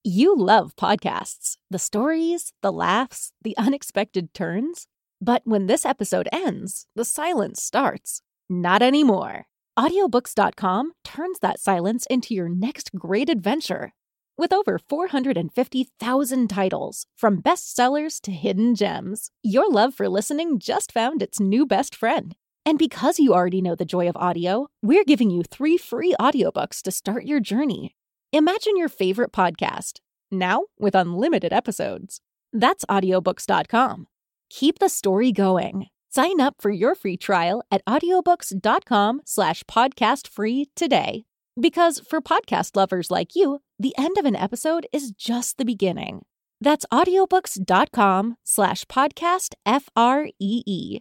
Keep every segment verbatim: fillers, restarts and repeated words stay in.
You love podcasts, the stories, the laughs, the unexpected turns. But when this episode ends, the silence starts. Not anymore. Audiobooks dot com turns that silence into your next great adventure. With over four hundred fifty thousand titles, from bestsellers to hidden gems, your love for listening just found its new best friend. And because you already know the joy of audio, we're giving you three free audiobooks to start your journey. Imagine your favorite podcast, now with unlimited episodes. That's audiobooks dot com. Keep the story going. Sign up for your free trial at audiobooks dot com slash podcast free today. Because for podcast lovers like you, the end of an episode is just the beginning. That's audiobooks dot com slash podcast F R E E.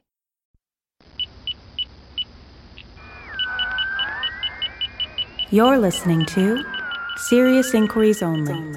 You're listening to Serious Inquiries Only.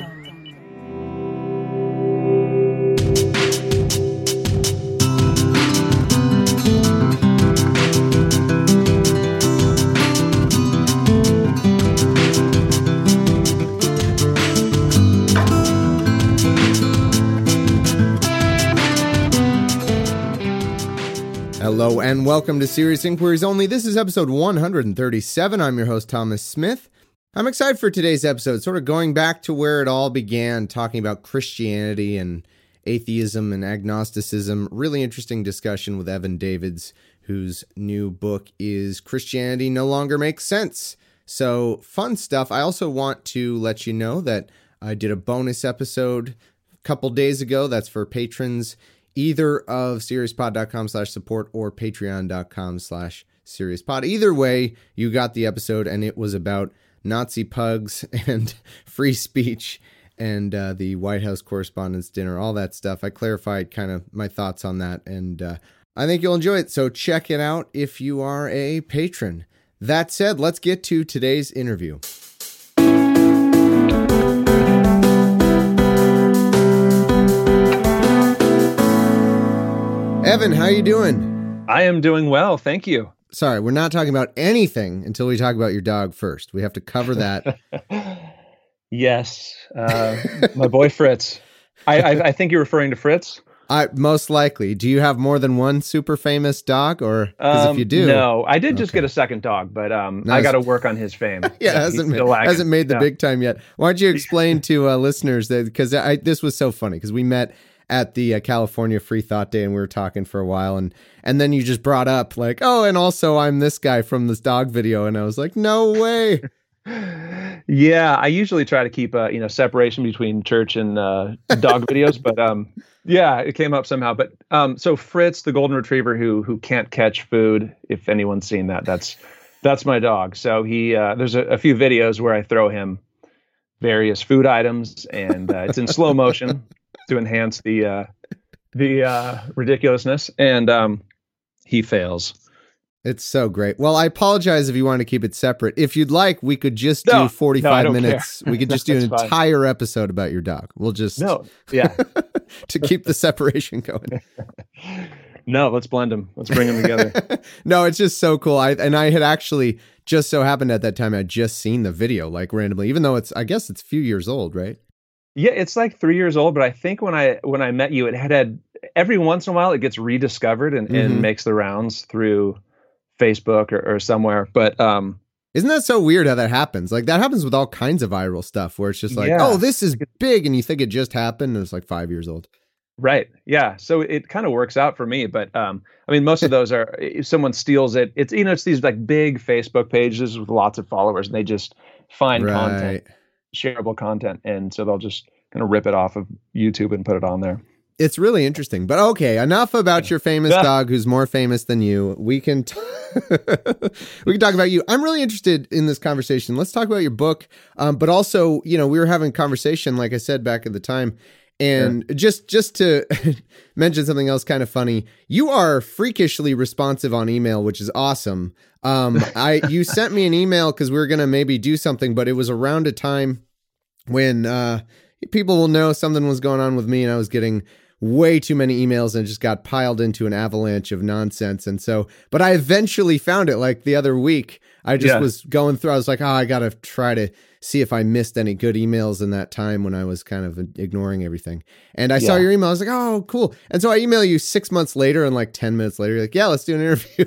Hello and welcome to Serious Inquiries Only. This is episode one hundred thirty-seven. I'm your host, Thomas Smith. I'm excited for today's episode, sort of going back to where it all began, talking about Christianity and atheism and agnosticism. Really interesting discussion with Evan Davids, whose new book is Christianity No Longer Makes Sense. So fun stuff. I also want to let you know that I did a bonus episode a couple days ago. That's for patrons either of SeriousPod.com slash support or Patreon.com slash SeriousPod. Either way, you got the episode, and it was about Nazi pugs and free speech and uh, the White House Correspondents' Dinner, all that stuff. I clarified kind of my thoughts on that, and uh, I think you'll enjoy it. So check it out if you are a patron. That said, let's get to today's interview. Evan, how you doing? I am doing well, thank you. Sorry, we're not talking about anything until we talk about your dog first. We have to cover that. Yes, uh, my boy Fritz. I, I, I think you're referring to Fritz. I most likely. Do you have more than one super famous dog, or because um, if you do, no, I did just okay. get a second dog, but um, Nice. I got to work on his fame. yeah, hasn't made, hasn't made the no. big time yet. Why don't you explain to uh, listeners that, because I this was so funny because we met at the uh, California Free Thought Day and we were talking for a while, and and then you just brought up like, oh, and also I'm this guy from this dog video, and I was like, no way. Yeah, I usually try to keep a you know separation between church and uh, dog videos, but um, yeah, it came up somehow. But um, so Fritz, the golden retriever who who can't catch food, if anyone's seen that, that's that's my dog. So he uh, there's a, a few videos where I throw him various food items, and uh, it's in slow motion to enhance the uh, the uh, ridiculousness, and um, he fails. It's so great. Well, I apologize if you want to keep it separate. If you'd like, we could just do no, forty-five no, minutes. Care. We could just do an fine. entire episode about your dog. We'll just no, yeah, to keep the separation going. No, let's blend them. Let's bring them together. No, it's just so cool. I and I had actually just so happened at that time I'd just seen the video like randomly, even though it's I guess it's a few years old, right? Yeah, it's like three years old, but I think when I when I met you, it had had every once in a while it gets rediscovered and, mm-hmm. and makes the rounds through Facebook or, or somewhere. But um, isn't that so weird how that happens? Like that happens with all kinds of viral stuff where it's just like, yeah. oh, this is big, and you think it just happened, and it's like five years old. Right. Yeah. So it kind of works out for me. But um, I mean, most of those are if someone steals it. It's you know it's these like big Facebook pages with lots of followers, and they just find right. content. Shareable content, and so they'll just kind of rip it off of YouTube and put it on there. It's really interesting, but okay, enough about your famous dog who's more famous than you. We can t- we can talk about you. I'm really interested in this conversation. Let's talk about your book, um, but also, you know, we were having a conversation, like I said back at the time, and sure. just just to mention something else kind of funny. You are freakishly responsive on email, which is awesome. Um, I you sent me an email because we were gonna maybe do something, but it was around a time when uh, people will know something was going on with me, and I was getting way too many emails and it just got piled into an avalanche of nonsense. And so, but I eventually found it like the other week. I just Yeah. was going through, I was like, oh, I got to try to see if I missed any good emails in that time when I was kind of ignoring everything. And I saw Yeah. your email. I was like, oh, cool. And so I email you six months later and like ten minutes later, you're like, yeah, let's do an interview.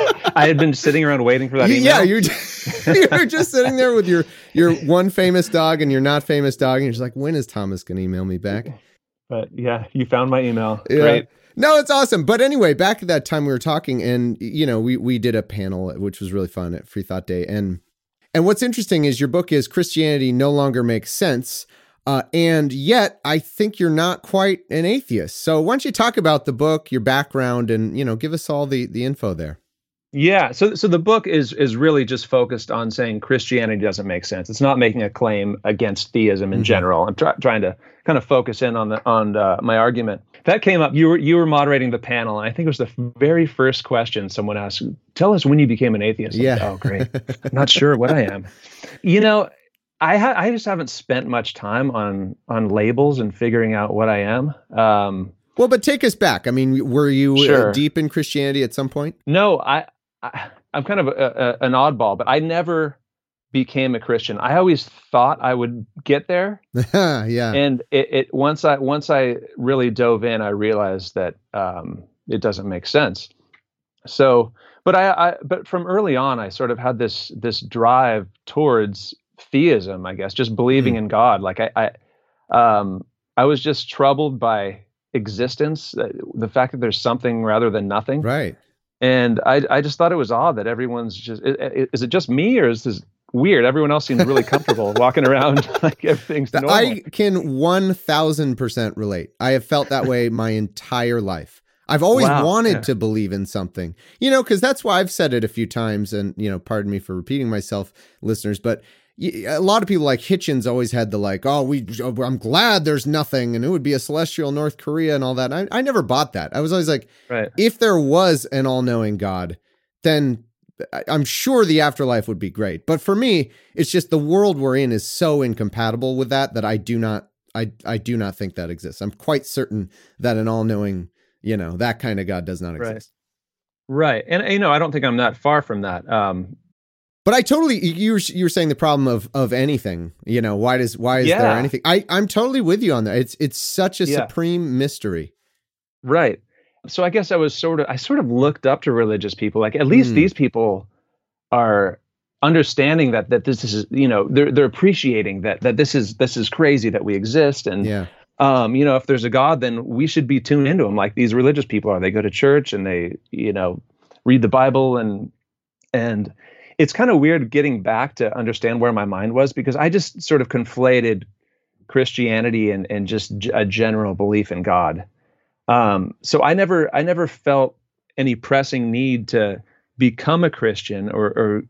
I had been sitting around waiting for that email. Yeah, you're just, you're just sitting there with your, your one famous dog and your not famous dog. And you're just like, when is Thomas going to email me back? But yeah, you found my email. Yeah. Great. No, it's awesome. But anyway, back at that time we were talking and, you know, we, we did a panel, which was really fun at Free Thought Day. And, and what's interesting is your book is Christianity No Longer Makes Sense. Uh, and yet I think you're not quite an atheist. So why don't you talk about the book, your background, and, you know, give us all the, the info there. Yeah. So, so the book is is really just focused on saying Christianity doesn't make sense. It's not making a claim against theism in Mhm. general. I'm try, trying to kind of focus in on the on uh, my argument. That came up. You were you were moderating the panel, and I think it was the very first question someone asked. Tell us when you became an atheist. I'm Yeah. like, oh, great. I'm not sure what I am. You know, I ha- I just haven't spent much time on on labels and figuring out what I am. Um, Well, but take us back. I mean, were you Sure. uh, deep in Christianity at some point? No, I, I I'm kind of a, a, an oddball, but I never became a Christian. I always thought I would get there, Yeah. and it, it once I once I really dove in, I realized that um, it doesn't make sense. So, but I, I but from early on, I sort of had this this drive towards theism, I guess, just believing Mm. in God. Like I, I um I was just troubled by existence, uh, the fact that there's something rather than nothing. Right. And I, I just thought it was odd that everyone's just, i- i- is it just me or is this weird? Everyone else seems really comfortable walking around like everything's normal. I can one thousand percent relate. I have felt that way my entire life. I've always Wow, wanted yeah. to believe in something, you know, because that's why I've said it a few times. And, you know, pardon me for repeating myself, listeners, but y- a lot of people like Hitchens always had the like, oh, we, I'm glad there's nothing and it would be a celestial North Korea and all that. I, I never bought that. I was always like, Right. if there was an all-knowing God, then I- I'm sure the afterlife would be great. But for me, it's just the world we're in is so incompatible with that that I do not, I, I do not think that exists. I'm quite certain that an all-knowing, you know, that kind of God does not Right. exist. Right. And, you know, I don't think I'm that far from that. Um, But I totally, you were, you were saying the problem of, of anything, you know, why does, why is there Yeah. anything? I, I'm totally with you on that. It's, it's such a Yeah. supreme mystery. right. So I guess I was sort of, I sort of looked up to religious people. Like at least Mm. these people are understanding that, that this is, you know, they're, they're appreciating that, that this is, this is crazy that we exist. And, Yeah. um, you know, if there's a God, then we should be tuned into him like these religious people are. They go to church and they, you know, read the Bible and, and it's kind of weird getting back to understand where my mind was because I just sort of conflated Christianity and, and just g- a general belief in God. Um, so I never, I never felt any pressing need to become a Christian or, or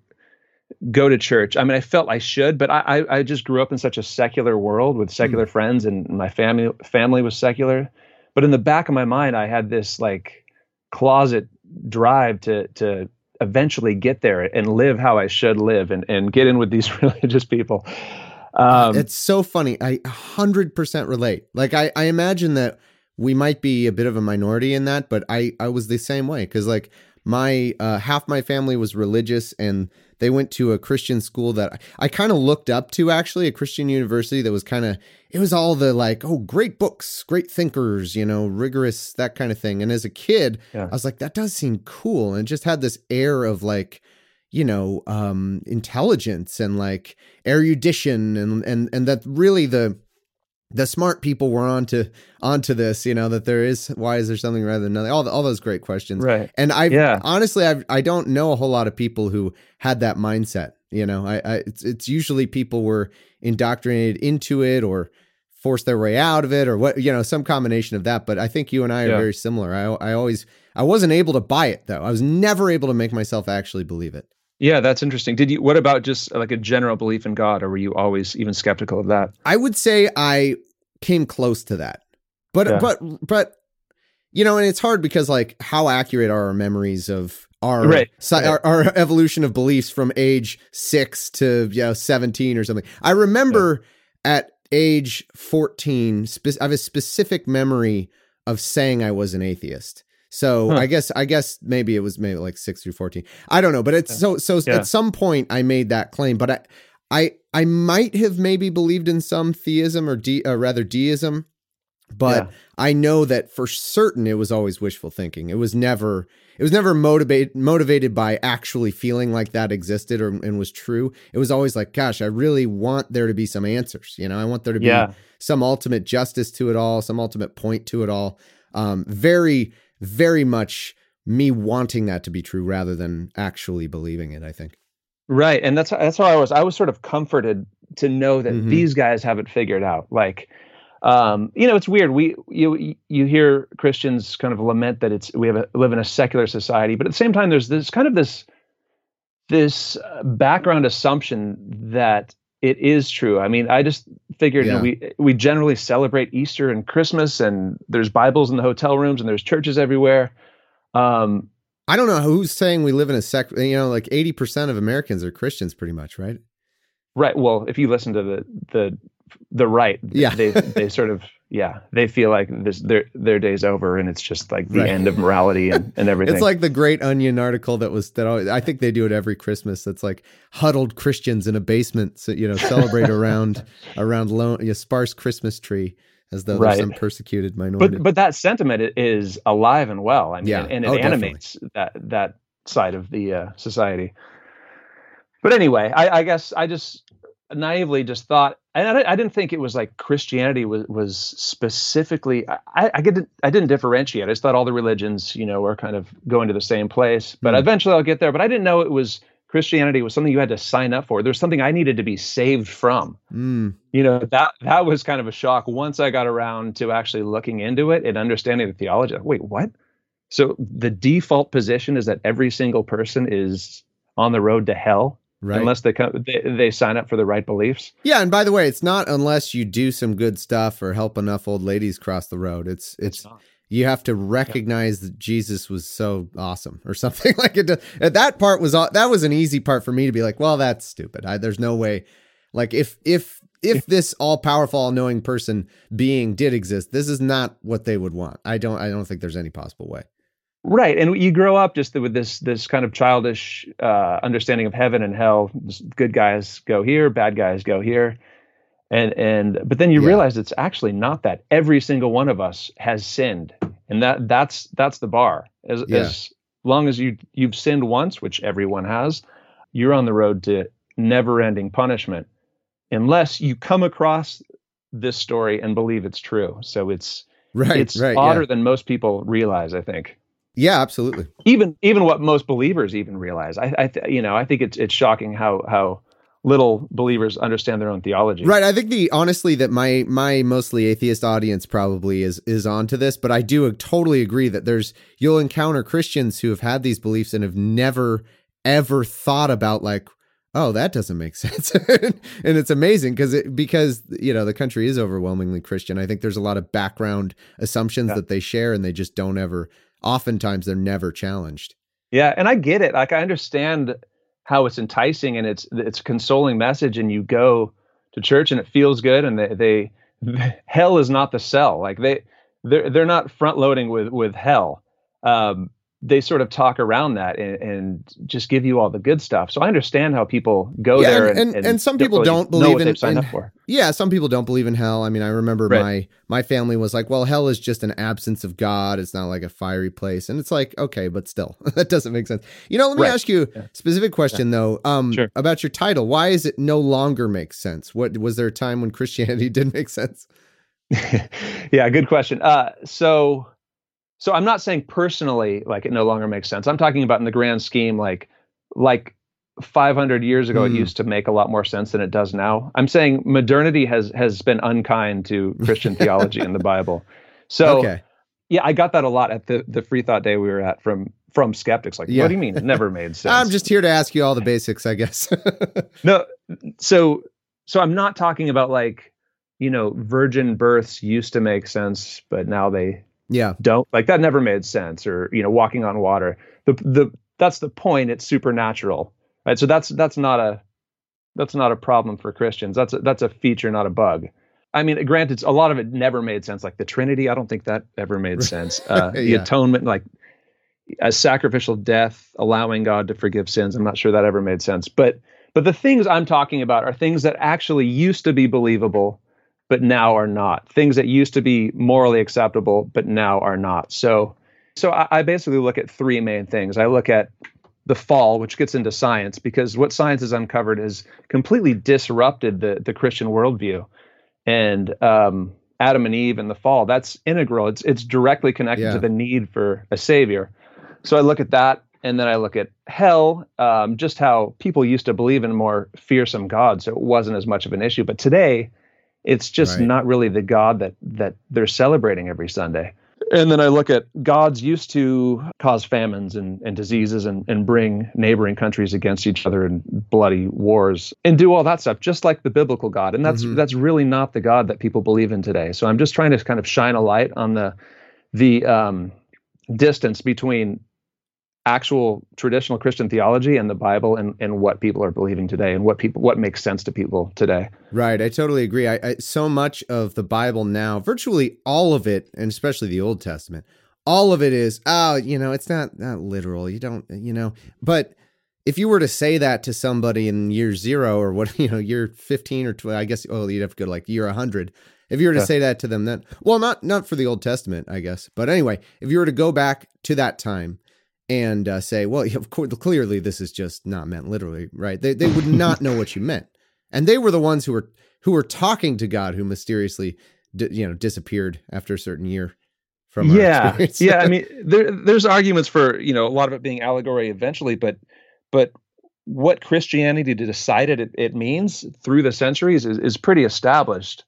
go to church. I mean, I felt I should, but I, I, I just grew up in such a secular world with secular mm. friends, and my family family was secular. But in the back of my mind, I had this like closet drive to to eventually get there and live how I should live and, and get in with these religious people. Um, it's so funny. I one hundred percent relate. Like, I, I imagine that we might be a bit of a minority in that, but I, I was the same way. Cause like my, uh, half my family was religious and they went to a Christian school that I, I kind of looked up to, actually, a Christian university that was kind of, it was all the like, oh, great books, great thinkers, you know, rigorous, that kind of thing. And as a kid, yeah. I was like, that does seem cool. And it just had this air of like, you know, um, intelligence and like erudition, and, and, and that really the, the smart people were onto, onto this, you know, that there is, why is there something rather than nothing? All the, all those great questions. Right. And I, yeah. honestly, I I don't know a whole lot of people who had that mindset. You know, I, I it's, it's usually people were indoctrinated into it or forced their way out of it or what, you know, some combination of that. But I think you and I are yeah. very similar. I, I always, I wasn't able to buy it though. I was never able to make myself actually believe it. Yeah, that's interesting. Did you, what about just like a general belief in God, or were you always even skeptical of that? I would say I came close to that, but, yeah. but, but, you know, and it's hard because like how accurate are our memories of our, right. si- right. our, our evolution of beliefs from age six to, you know, seventeen or something. I remember yeah. at age fourteen, spe- I have a specific memory of saying I was an atheist. So Huh. I guess I guess maybe it was maybe like six through fourteen. I don't know, but it's so so Yeah. at some point I made that claim, but I I I might have maybe believed in some theism or de, uh, rather deism, but Yeah. I know that for certain it was always wishful thinking. It was never it was never motivated motivated by actually feeling like that existed or and was true. It was always like, gosh, I really want there to be some answers. You know, I want there to be Yeah. some ultimate justice to it all, some ultimate point to it all. Um, very, very much me wanting that to be true rather than actually believing it, I think. Right. And that's that's how I was. I was sort of comforted to know that Mhm. these guys have it figured out. Like, um, you know, it's weird. We you you hear Christians kind of lament that it's we have a, live in a secular society, but at the same time, there's this kind of this this uh, background assumption that it is true. I mean, I just figured you know, Yeah. we we generally celebrate Easter and Christmas, and there's Bibles in the hotel rooms, and there's churches everywhere. Um, I don't know who's saying we live in a sec, you know, like eighty percent of Americans are Christians pretty much, right? Right. Well, if you listen to the the the right, Yeah. they they sort of yeah, they feel like this their their day's over and it's just like the Right. end of morality and, and everything. It's like the Great Onion article that was that always, I think they do it every Christmas. That's like huddled Christians in a basement, so, you know, celebrate around around lone, a sparse Christmas tree as though Right. there's some persecuted minority. but but that sentiment i- is alive and well. I mean, Yeah. and it Oh, definitely. animates that that side of the uh, society. But anyway, I, I guess I just naively just thought, and I, I didn't think it was like Christianity was was specifically. I I didn't I didn't differentiate. I just thought all the religions, you know, were kind of going to the same place. But Hmm. eventually, I'll get there. But I didn't know it was Christianity was something you had to sign up for. There's something I needed to be saved from. Mm, You know, that that was kind of a shock once I got around to actually looking into it and understanding the theology. Like, wait, what? So the default position is that every single person is on the road to hell right. unless they come they, they sign up for the right beliefs. Yeah, and by the way, it's not unless you do some good stuff or help enough old ladies cross the road. It's it's not. you have to recognize that Jesus was so awesome or something like it. That part was aw- that was an easy part for me to be like, well, that's stupid. I, there's no way. Like if if if this all powerful, all knowing person being did exist, this is not what they would want. I don't I don't think there's any possible way. Right, and you grow up just with this this kind of childish uh, understanding of heaven and hell. Good guys go here, bad guys go here, and and but then you Yeah. realize it's actually not that. Every single one of us has sinned, and that that's that's the bar. As Yeah. as long as you you've sinned once, which everyone has, you're on the road to never-ending punishment, unless you come across this story and believe it's true. So it's Right, it's right. odder Yeah. than most people realize, I think. yeah, absolutely. Even even what most believers even realize. I, I th- you know, I think it's it's shocking how how little believers understand their own theology. Right. I think the honestly that my my mostly atheist audience probably is is onto this, but I do totally agree that there's you'll encounter Christians who have had these beliefs and have never ever thought about like, oh, that doesn't make sense. And it's amazing because it because you know the country is overwhelmingly Christian. I think there's a lot of background assumptions Yeah. that they share and they just don't ever oftentimes they're never challenged. Yeah, and I get it. Like I understand how it's enticing and it's it's a consoling message, and you go to church and it feels good, and they, they hell is not the sell. Like they they're they're not front loading with with hell. Um, they sort of talk around that and, and just give you all the good stuff. So I understand how people go Yeah, there, and- and, and- and some don't people really don't know believe what in- they've signed in- up for. Yeah, some people don't believe in hell. I mean, I remember Right. my my family was like, "Well, hell is just an absence of God. It's not like a fiery place." And it's like, okay, but still, that doesn't make sense. You know, let me Right. ask you Yeah. a specific question though. Um, Sure. about your title. Why is it no longer makes sense? What was there a time when Christianity didn't make sense? Yeah, good question. Uh, so, so I'm not saying personally, like it no longer makes sense. I'm talking about in the grand scheme, like, like five hundred years ago, Hmm. it used to make a lot more sense than it does now. I'm saying modernity has has been unkind to Christian theology in the Bible. So, Okay. yeah, I got that a lot at the the Free Thought Day we were at from from skeptics. Like, Yeah. what do you mean? It never made sense. I'm just here to ask you all the basics, I guess. No, so so I'm not talking about like, you know, virgin births used to make sense, but now they Yeah. don't. Like that never made sense. Or, you know, walking on water. The the that's the point. It's supernatural, right? So that's that's not a that's not a problem for Christians. That's a, that's a feature, not a bug. I mean, granted, a lot of it never made sense. Like the Trinity, I don't think that ever made sense. Uh, the Yeah. atonement, like a sacrificial death, allowing God to forgive sins. I'm not sure that ever made sense. But but the things I'm talking about are things that actually used to be believable, but now are not. Things that used to be morally acceptable, but now are not. So so I, I basically look at three main things. I look at the fall, which gets into science, because what science has uncovered has completely disrupted the the Christian worldview. And um, Adam and Eve and the fall, that's integral. It's it's directly connected Yeah. to the need for a savior. So I look at that, and then I look at hell, um, just how people used to believe in a more fearsome God, so it wasn't as much of an issue. But today, it's just Right. not really the God that that they're celebrating every Sunday. And then I look at gods used to cause famines and, and diseases and, and bring neighboring countries against each other in bloody wars and do all that stuff, just like the biblical God. And that's Mhm. that's really not the God that people believe in today. So I'm just trying to kind of shine a light on the the um, distance between actual traditional Christian theology and the Bible and, and what people are believing today and what people what makes sense to people today. Right. I totally agree. I, I so much of the Bible now, virtually all of it, and especially the Old Testament, all of it is, oh, you know, it's not, not literal. You don't, you know, but if you were to say that to somebody in year zero or what, you know, year fifteen or twelve, I guess, oh, you'd have to go to like year one hundred. If you were to Yeah. say that to them, then, well, not, not for the Old Testament, I guess. But anyway, if you were to go back to that time and uh, say, well, of course, clearly this is just not meant literally, right? They they would not know what you meant, and they were the ones who were who were talking to God, who mysteriously, di- you know, disappeared after a certain year from our yeah, experience. yeah. I mean, there there's arguments for, you know, a lot of it being allegory eventually, but but what Christianity decided it, it means through the centuries is, is pretty established.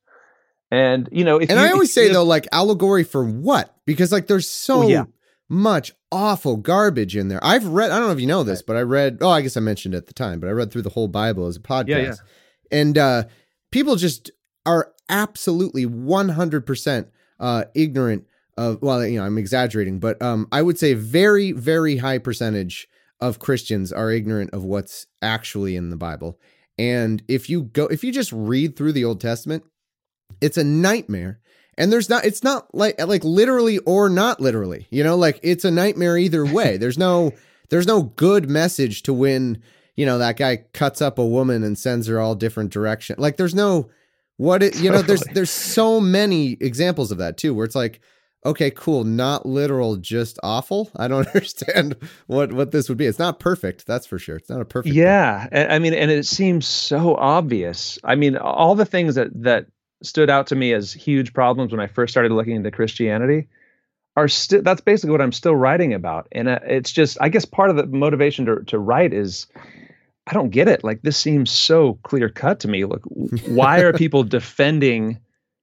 And you know, if and you, I always if say you- though, like allegory for what? Because like there's so Oh, yeah. much awful garbage in there. I've read, I don't know if you know this, but I read, oh, I guess I mentioned it at the time, but I read through the whole Bible as a podcast. Yeah, yeah. And uh, people just are absolutely one hundred percent uh, ignorant of, well, you know, I'm exaggerating, but um, I would say very, very high percentage of Christians are ignorant of what's actually in the Bible. And if you go, if you just read through the Old Testament, it's a nightmare. And there's not, it's not like, like literally or not literally, you know, like it's a nightmare either way. There's no, there's no good message to when, you know, that guy cuts up a woman and sends her all different directions. Like there's no, what it, you know, there's, Totally. there's so many examples of that too, where it's like, okay, cool. Not literal, just awful. I don't understand what, what this would be. It's not perfect. That's for sure. It's not a perfect. Yeah, and, I mean, and it seems so obvious. I mean, all the things that that stood out to me as huge problems when I first started looking into Christianity are still, that's basically what I'm still writing about. And uh, it's just, I guess part of the motivation to to write is, I don't get it. Like, this seems so clear cut to me. Look, why are people defending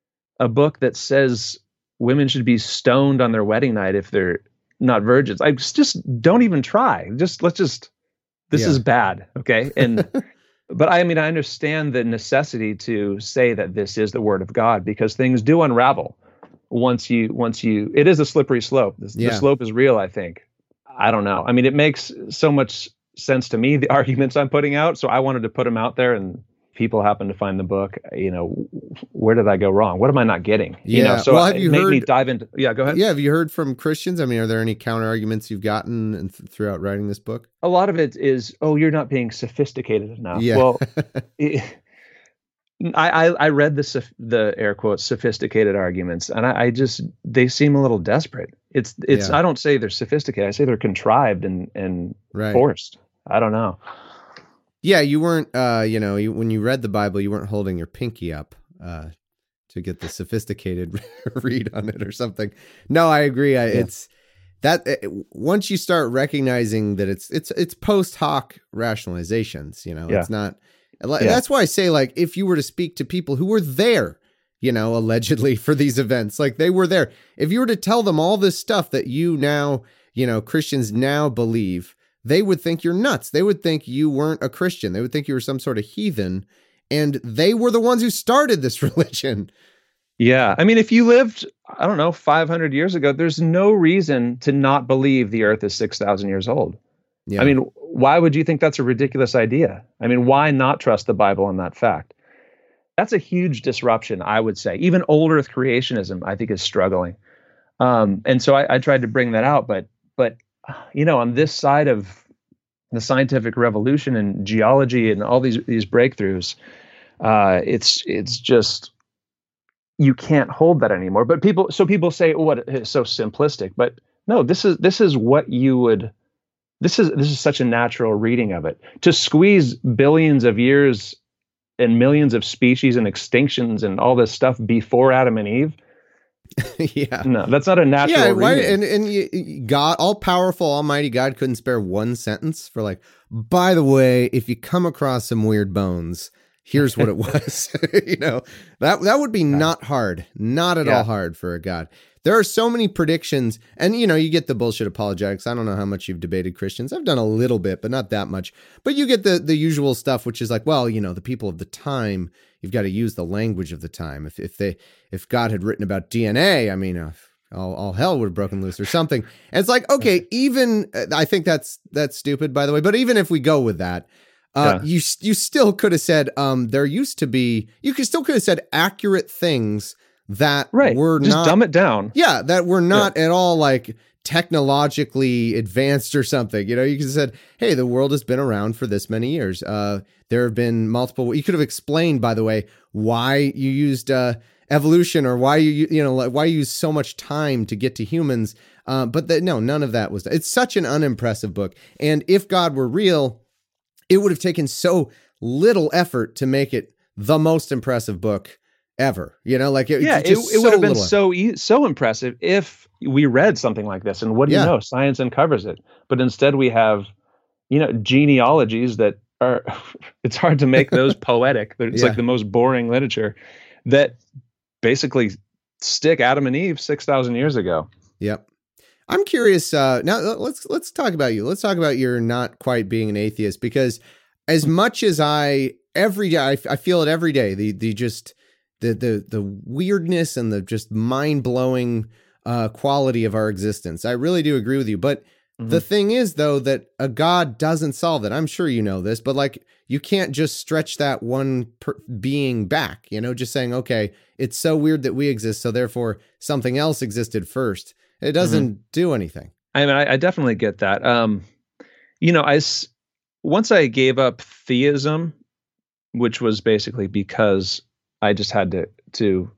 a book that says women should be stoned on their wedding night if they're not virgins? I just, just don't even try. Just, let's just, this Yeah. is bad. Okay. And, but I mean, I understand the necessity to say that this is the word of God, because things do unravel once you, once you, it is a slippery slope. The, Yeah. the slope is real, I think. I don't know. I mean, it makes so much sense to me, the arguments I'm putting out. So I wanted to put them out there, and people happen to find the book. You know, where did I go wrong? What am I not getting? You Yeah. know, so Well, have it you made me heard- dive into, yeah, go ahead. Yeah. Have you heard from Christians? I mean, are there any counter arguments you've gotten and th- throughout writing this book? A lot of it is, oh, you're not being sophisticated enough. Yeah. Well, it, I, I I read the soph- the air quotes sophisticated arguments, and I, I just, they seem a little desperate. It's it's Yeah. I don't say they're sophisticated. I say they're contrived and and Right. forced. I don't know. Yeah, you weren't, uh, you know, you, when you read the Bible, you weren't holding your pinky up uh, to get the sophisticated read on it or something. No, I agree. I, It's that it, once you start recognizing that it's it's it's post hoc rationalizations, you know, Yeah. it's not. Yeah. That's why I say, like, if you were to speak to people who were there, you know, allegedly for these events, like they were there, if you were to tell them all this stuff that you now, you know, Christians now believe, they would think you're nuts. They would think you weren't a Christian. They would think you were some sort of heathen. And they were the ones who started this religion. Yeah. I mean, if you lived, I don't know, five hundred years ago, there's no reason to not believe the earth is six thousand years old. Yeah. I mean, why would you think that's a ridiculous idea? I mean, why not trust the Bible on that fact? that's a huge disruption, I would say. Even old Earth creationism, I think, is struggling. Um, and so I, I tried to bring that out, but but you know, on this side of the scientific revolution and geology and all these these breakthroughs, uh, it's it's just you can't hold that anymore. But people, so people say, "Oh, what it's so simplistic," but no, this is this is what you would. This is this is such a natural reading of it. To squeeze billions of years and millions of species and extinctions and all this stuff before Adam and Eve. Yeah. No, that's not a natural yeah, why, reading. and and you, God, all powerful, almighty God couldn't spare one sentence for like, by the way, if you come across some weird bones, here's what it was. You know, that that would be not hard, not at Yeah. all hard for a God. There are so many predictions, and you know, you get the bullshit apologetics. I don't know how much you've debated Christians. I've done a little bit, but not that much. But you get the the usual stuff, which is like, well, you know, the people of the time, you've got to use the language of the time. If if they if God had written about D N A, I mean, uh, all, all hell would have broken loose or something. And it's like, okay, even I think that's that's stupid, by the way. But even if we go with that, uh, Yeah. you you still could have said um, there used to be. You could still could have said accurate things that Right. were Just not. dumb it down. Yeah, that were not at all like technologically advanced or something. You know, you could have said, hey, the world has been around for this many years. Uh, there have been multiple. You could have explained, by the way, why you used uh, evolution or why you, you know, like, why you used so much time to get to humans. Uh, but the, no, none of that was. It's such an unimpressive book. And if God were real, it would have taken so little effort to make it the most impressive book ever. You know, like it, Yeah, it, just it would so have been little so e- so impressive if we read something like this. And what do Yeah. you know? Science uncovers it. But instead we have, you know, genealogies that are, it's hard to make those poetic. It's Yeah. like the most boring literature that basically stick Adam and Eve six thousand years ago. Yep. I'm curious. Uh, now let's let's talk about you. Let's talk about your not quite being an atheist, because as much as I every day I, I feel it every day. The the just the the the weirdness and the just mind blowing uh, quality of our existence. I really do agree with you. But Mhm. the thing is, though, that a God doesn't solve that. I'm sure you know this, but like you can't just stretch that one per- being back. You know, just saying, okay, it's so weird that we exist, so therefore something else existed first. It doesn't do anything. I mean, I, I definitely get that. Um, you know, I s- once I gave up theism, which was basically because I just had to to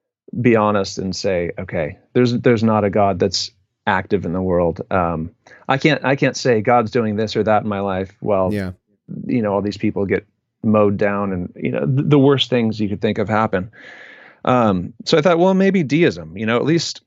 be honest and say, okay, there's there's not a God that's active in the world. Um, I can't I can't say God's doing this or that in my life. Well, Yeah. you know, all these people get mowed down, and you know, th- the worst things you could think of happen. Um, so I thought, well, maybe deism. You know, at least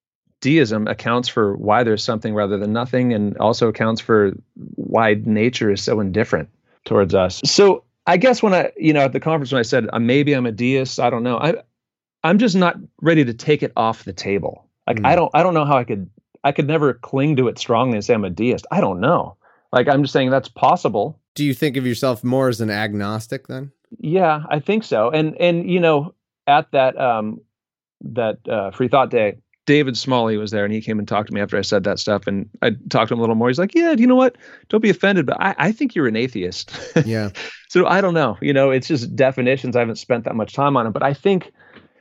deism accounts for why there's something rather than nothing, and also accounts for why nature is so indifferent towards us. So I guess when I, you know, at the conference when I said uh, maybe I'm a deist, I don't know. I, I'm just not ready to take it off the table. Like Mm. I don't, I don't know how I could, I could never cling to it strongly and say I'm a deist. I don't know. Like I'm just saying that's possible. Do you think of yourself more as an agnostic then? Yeah, I think so. And and you know, at that um that uh, Free Thought Day, David Smalley was there, and he came and talked to me after I said that stuff. And I talked to him a little more. He's like, "Yeah, you know what? Don't be offended, but I, I think you're an atheist." Yeah. So I don't know. You know, it's just definitions. I haven't spent that much time on it, but I think,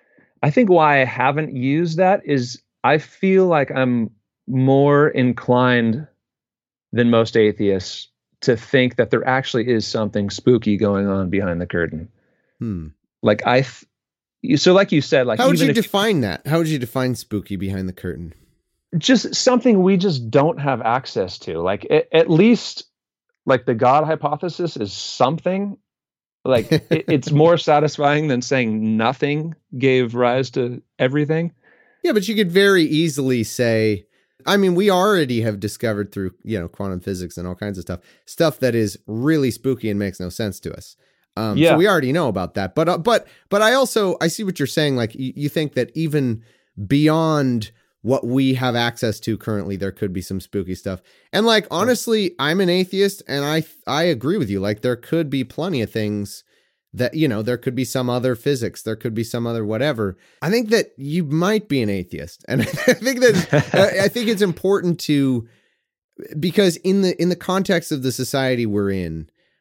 I think why I haven't used that is I feel like I'm more inclined than most atheists to think that there actually is something spooky going on behind the curtain. Hmm. Like I, th- you- so like you said, like How would even you if define that? How would you define spooky behind the curtain? just something we just don't have access to, like at, at least like the God hypothesis is something like it, it's more satisfying than saying nothing gave rise to everything. Yeah, but you could very easily say, I mean, we already have discovered through, you know, quantum physics and all kinds of stuff, stuff that is really spooky and makes no sense to us. Um, Yeah. So we already know about that. But, uh, but, but I also, I see what you're saying. Like you, you think that even beyond what we have access to currently, there could be some spooky stuff. And like, honestly, I'm an atheist and I, I agree with you. Like there could be plenty of things that, you know, there could be some other physics, there could be some other whatever. I think that you might be an atheist. And I think that, I think it's important to, because in the, in the context of the society we're in,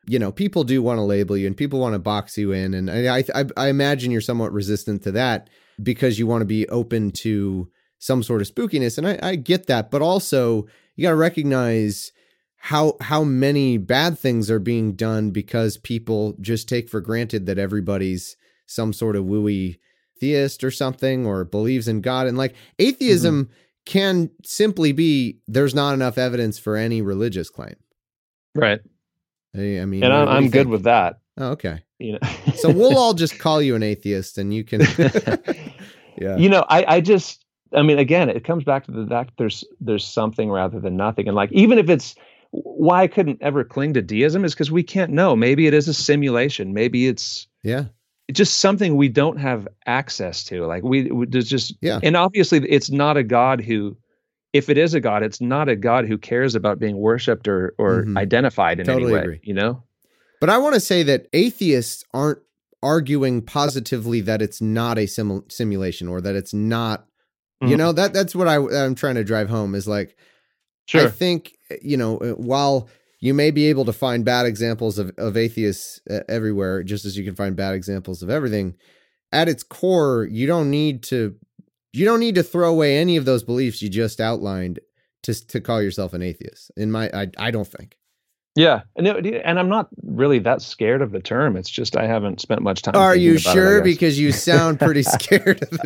you know, people do want to label you and people want to box you in. And I, I, I imagine you're somewhat resistant to that because you want to be open to some sort of spookiness. And I, I get that, but also you got to recognize how, how many bad things are being done because people just take for granted that everybody's some sort of wooey theist or something, or believes in God. And like atheism mm-hmm. can simply be, there's not enough evidence for any religious claim. Right. I, I mean, and what, I'm, what I'm good think? with that. Oh, okay. You know, so we'll all just call you an atheist and you can, yeah. You know, I, I just, I mean, again, it comes back to the fact there's, there's something rather than nothing. And like, even if it's, why I couldn't ever cling to deism is because we can't know. Maybe it is a simulation. Maybe it's, yeah, it's just something we don't have access to. Like we, we there's just, yeah. And obviously it's not a God who, if it is a God, it's not a God who cares about being worshipped or, or mm-hmm. identified in totally any way, agree. You know? But I want to say that atheists aren't arguing positively that it's not a sim- simulation or that it's not, mm-hmm. you know, that that's what I, I'm trying to drive home is like, sure. I think, you know, while you may be able to find bad examples of, of atheists uh, everywhere, just as you can find bad examples of everything, at its core, you don't need to, you don't need to throw away any of those beliefs you just outlined to, to call yourself an atheist. In my, I, I don't think. Yeah. And, it, and I'm not really that scared of the term. It's just, I haven't spent much time. Are you about sure? It, because you sound pretty scared of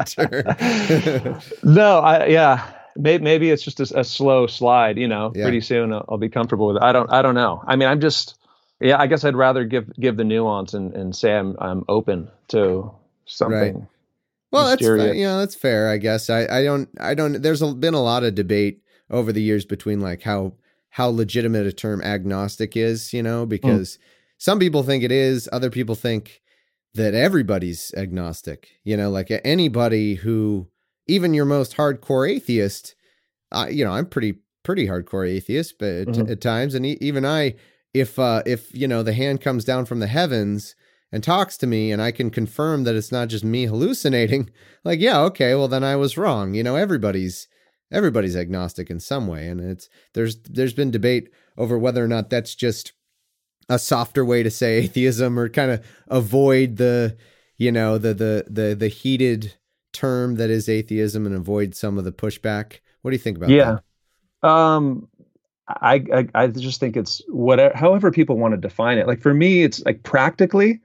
the term. No, I, yeah. Maybe, maybe it's just a, a slow slide, you know, yeah. pretty soon I'll, I'll be comfortable with it. I don't, I don't know. I mean, I'm just, yeah, I guess I'd rather give, give the nuance and, and say I'm, I'm open to something. Right. Well, mysterious. that's, you know, that's fair, I guess. I, I don't, I don't, there's a, been a lot of debate over the years between like how, how legitimate a term agnostic is, you know, because mm. some people think it is, other people think that everybody's agnostic, you know, like anybody who, even your most hardcore atheist, uh, you know, I'm pretty, pretty hardcore atheist, but at, mm-hmm. at times, and e- even I, if, uh, if, you know, the hand comes down from the heavens and talks to me and I can confirm that it's not just me hallucinating, like, yeah, okay, well then I was wrong. You know, everybody's, everybody's agnostic in some way. And it's, there's, there's been debate over whether or not that's just a softer way to say atheism or kind of avoid the, you know, the, the, the, the heated term that is atheism and avoid some of the pushback. What do you think about yeah. that? Yeah. Um, I, I, I just think it's whatever, however people want to define it. Like for me, it's like practically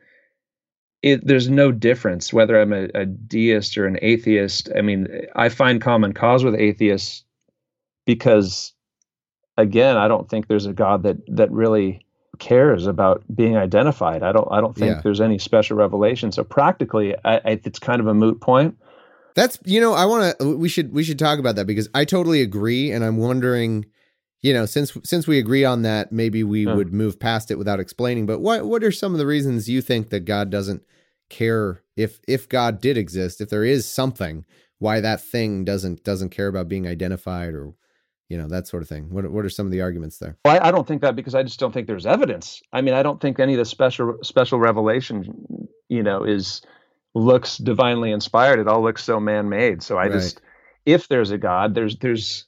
it, there's no difference whether I'm a, a deist or an atheist. I mean, I find common cause with atheists because again, I don't think there's a God that, that really cares about being identified. I don't, I don't think yeah. there's any special revelation. So practically I, I, it's kind of a moot point. That's, you know, I want to, we should, we should talk about that because I totally agree. And I'm wondering, you know, since, since we agree on that, maybe we huh. would move past it without explaining, but what, what are some of the reasons you think that God doesn't care if, if God did exist, if there is something, why that thing doesn't, doesn't care about being identified or, you know, that sort of thing? What, what are some of the arguments there? Well, I, I don't think that because I just don't think there's evidence. I mean, I don't think any of the special, special revelation, you know, is, looks divinely inspired. It all looks so man-made. So I right. just, if there's a God, there's, there's,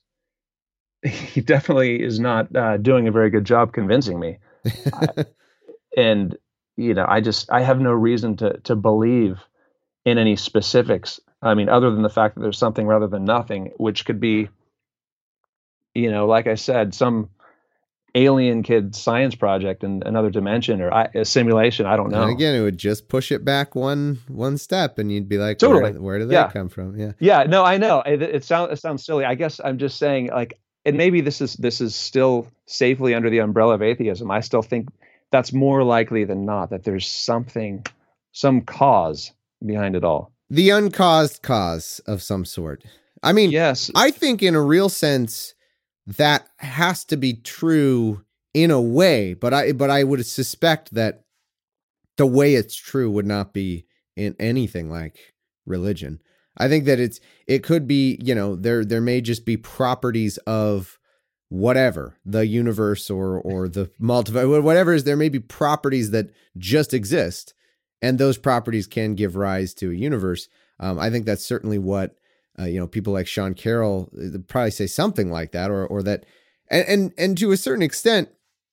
he definitely is not uh, doing a very good job convincing me. I, and, you know, I just, I have no reason to, to believe in any specifics. I mean, other than the fact that there's something rather than nothing, which could be, you know, like I said, some alien kid science project in another dimension or I, a simulation. I don't know. And again, it would just push it back one one step, and you'd be like, totally. where, where did that yeah. come from? Yeah, yeah. No, I know. It, it sounds it sounds silly. I guess I'm just saying, like, and maybe this is this is still safely under the umbrella of atheism. I still think that's more likely than not that there's something, some cause behind it all. The uncaused cause of some sort. I mean, yes. I think in a real sense, that has to be true in a way, but I but I would suspect that the way it's true would not be in anything like religion. I think that it's it could be, you know, there there may just be properties of whatever, the universe or or the multiverse, whatever is there may be properties that just exist, and those properties can give rise to a universe. Um, I think that's certainly what Uh, you know, people like Sean Carroll probably say something like that, or or that, and and, and to a certain extent,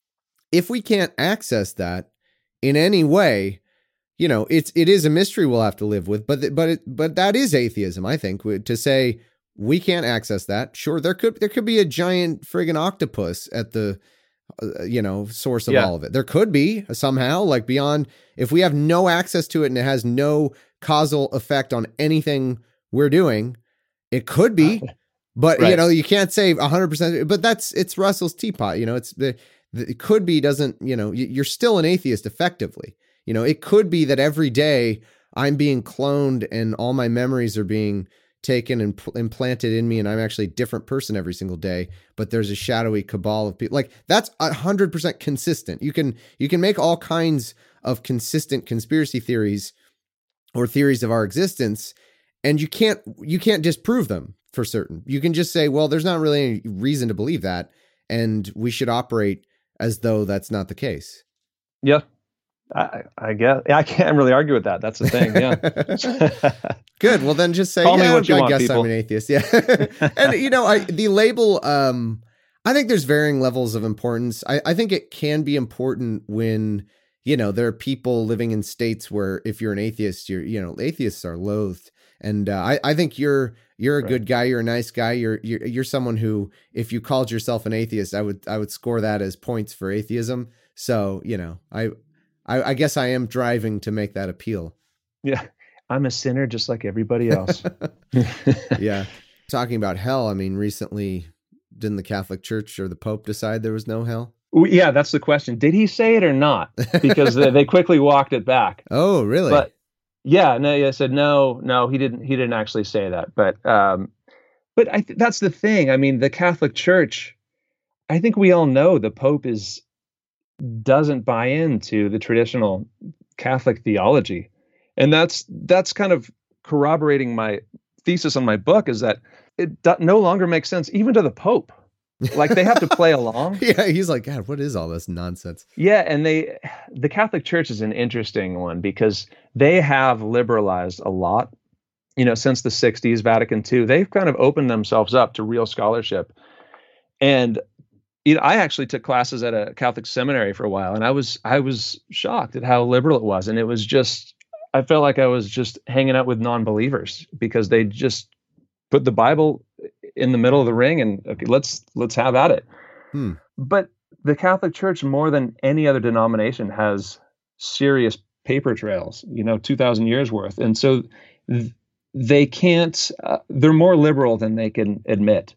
if we can't access that in any way, you know, it's it is a mystery we'll have to live with. But but it, but that is atheism, I think, to say we can't access that. Sure, there could there could be a giant friggin' octopus at the uh, you know source of yeah. all of it. There could be somehow, like beyond, if we have no access to it and it has no causal effect on anything we're doing, it could be. But right. you know, you can't say a hundred percent. But that's it's Russell's teapot. You know, it's the, the it could be doesn't. You know, you're still an atheist effectively. You know, it could be that every day I'm being cloned and all my memories are being taken and pl- implanted in me, and I'm actually a different person every single day. But there's a shadowy cabal of people. Like, that's a hundred percent consistent. You can you can make all kinds of consistent conspiracy theories or theories of our existence, and you can't you can't disprove them for certain. You can just say, well, there's not really any reason to believe that, and we should operate as though that's not the case. Yeah. I, I guess I can't really argue with that. That's the thing. Yeah. Good. Well, then just say, Call yeah, me what you I want, guess people. I'm an atheist. Yeah. And you know, I, the label, um, I think there's varying levels of importance. I, I think it can be important when, you know, there are people living in states where if you're an atheist, you're, you know, atheists are loathed. And uh, I, I think you're, you're a Right. good guy. You're a nice guy. You're, you're, you're someone who, if you called yourself an atheist, I would, I would score that as points for atheism. So, you know, I, I, I guess I am driving to make that appeal. Yeah. I'm a sinner just like everybody else. Yeah. Talking about hell, I mean, recently, didn't the Catholic Church or the Pope decide there was no hell? Well, yeah, that's the question. Did he say it or not? Because they, they quickly walked it back. Oh, really? But yeah, no, I said no, no, he didn't. He didn't actually say that. But um, but I th- that's the thing. I mean, the Catholic Church. I think we all know the Pope is doesn't buy into the traditional Catholic theology, and that's that's kind of corroborating my thesis on my book. Is that it do- no longer makes sense even to the Pope. Like, they have to play along. Yeah, he's like, God, what is all this nonsense? Yeah, and they, the Catholic Church is an interesting one because they have liberalized a lot. You know, since the sixties, Vatican Two, they've kind of opened themselves up to real scholarship. And you know, I actually took classes at a Catholic seminary for a while, and I was I was shocked at how liberal it was. And it was just, I felt like I was just hanging out with non-believers because they just put the Bible in the middle of the ring and okay, let's let's have at it. Hmm. But the Catholic Church, more than any other denomination, has serious paper trails, you know, two thousand years worth. And so th- they can't, uh, they're more liberal than they can admit.